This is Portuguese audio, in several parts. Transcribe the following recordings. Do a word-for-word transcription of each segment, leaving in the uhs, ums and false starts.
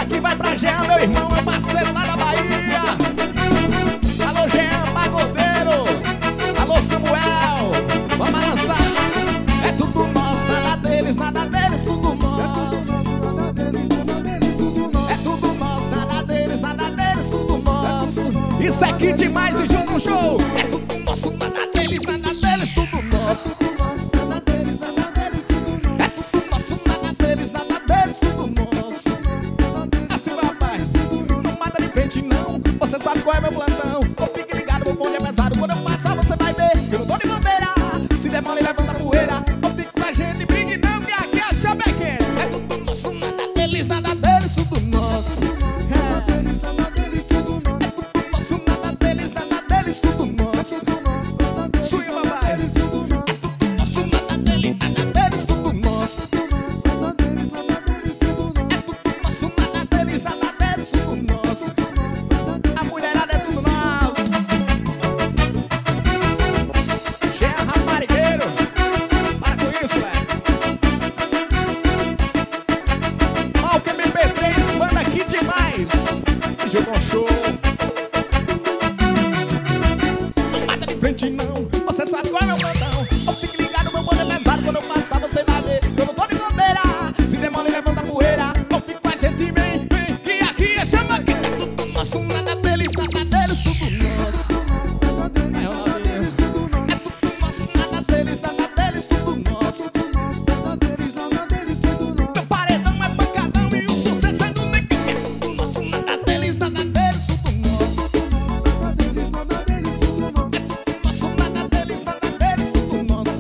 aqui vai pra Jean, meu irmão, meu parceiro lá da Bahia. Alô, Jean Pagodeiro. Alô, Samuel. Vamos lançar. É tudo nosso, nada deles, nada deles, tudo nosso. É tudo nosso, nada deles, nada deles, tudo nosso. Isso aqui demais e junto no show. É tudo nosso, nada deles, nada deles, tudo nosso. Você sabe qual é meu plantão. Ou fique ligado, meu bonde é pesado. Quando eu passar você vai ver que eu não tô de bandeira. Se der mole, levanta a poeira. Ou fique com a gente, brigue não, que aqui é Chapequense. É tudo nosso, nada deles, nada deles, tudo nosso. É, é tudo nosso, nada deles, nada deles, tudo nosso. Swing, papai. É tudo nosso, nada deles, nada deles, tudo nosso. É tudo nosso, nada deles, nada deles, tudo nosso. A mulherada é tudo nosso. Jean Raparigueiro. Para com isso, velho. Ó, o M P três manda aqui demais. Jogou um show. Não mata de frente não. Você sabe qual é meu plantão. Ou fique ligado, meu bolo é pesado. Quando eu passar você vai ver que eu não tô de bandeira. Se demora e levanta a poeira. Ou fique com a gente, vem, vem. Que aqui é chama que é tudo nosso, nada deles, nada deles, tudo nosso. É o nome deles. É tudo nosso, nada deles, nada deles, tudo nosso. Meu paredão é pancadão e o sucesso é do neguinho. É tudo nosso, nada deles, nada deles, tudo nosso. É tudo nosso, nada deles, nada deles, tudo nosso.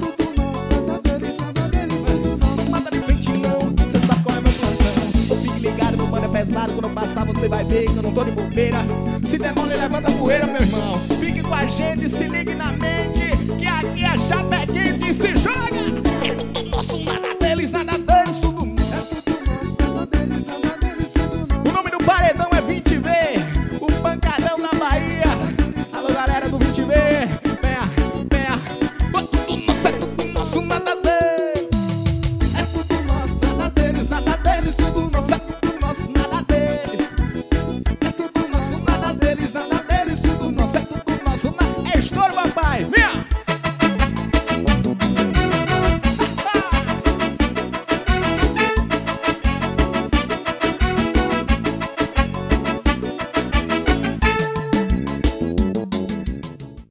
Mata de frente não, cê sabe qual é meu plantão. Ou fique ligado, meu mano é pesado. Quando eu passar você vai ver que eu não tô de bobeira. Se demora, levanta a poeira, meu irmão. Fique com a gente, se ligue na mente, que aqui é Chapequense e se joga. É tudo nosso, nada deles, nada deles, tudo nosso. O nome do paredão é vinte V, o pancadão da Bahia. Alô, galera do vinte V. Venha, venha. É tudo nosso, é tudo nosso, nada